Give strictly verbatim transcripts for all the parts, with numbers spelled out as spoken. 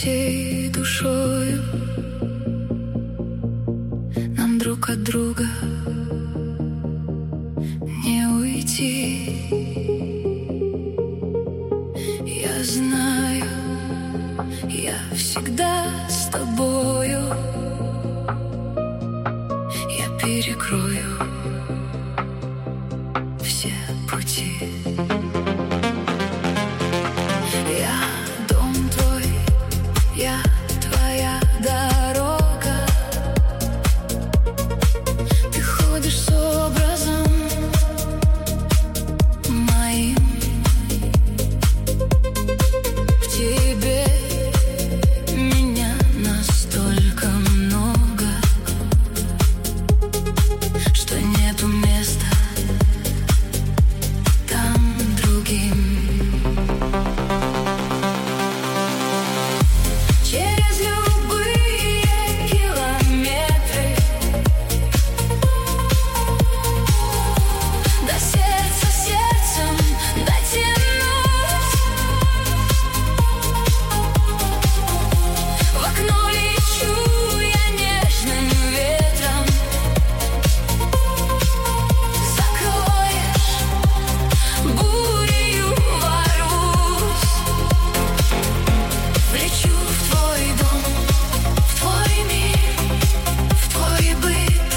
всей душою. Нам друг от друга не уйти. Я знаю, я всегда с тобою. Я перекрою все пути. Я дом твой, я твоя дорога. Ты ходишь с образом моим. В тебе меня настолько много, что нету места там другим. Через любые километры до сердца сердцем дотянусь. В окно лечу я нежным ветром. Закроешь, бурею ворвусь. Влечу в твой дом, в твой мир, в твой быт.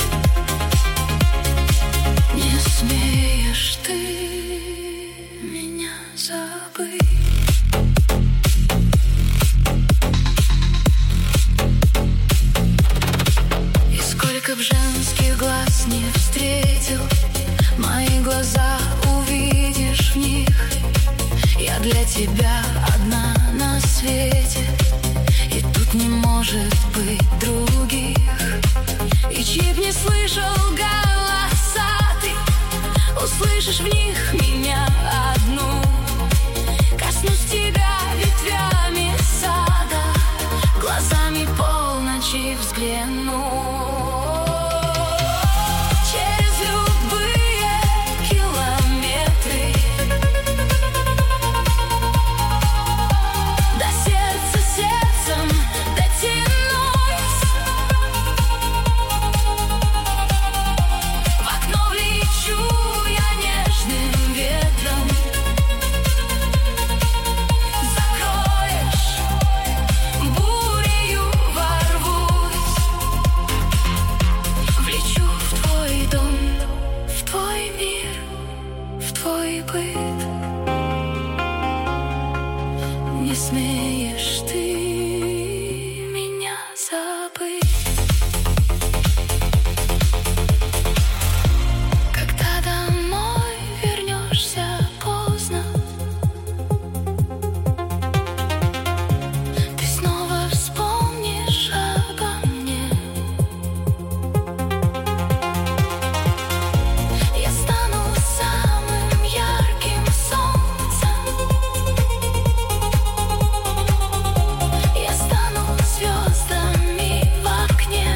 Не смеешь ты меня забыть. И сколько б женских глаз не встретил, мои глаза увидишь в них. Я для тебя одна на свете, и тут не может быть других. И чьи б не слышал голоса ты, услышишь в них меня одну. Коснусь тебя ветвями сада, глазами полночи взгляну. Через любые километры до сердца сердцем дотянусь. В окно влечу я нежным ветром. Закроешь, бурею ворвусь. Влечу в твой дом, в твой мир, в твой быт. Не смеешь ты меня забыть. Когда домой вернешься поздно, ты снова вспомнишь обо мне. Я стану самым ярким солнцем. Я стану звездами в окне.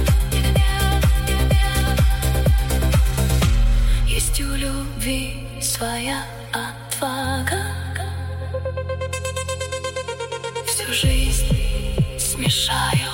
Есть у любви своя отвага. Всю жизнь смешаю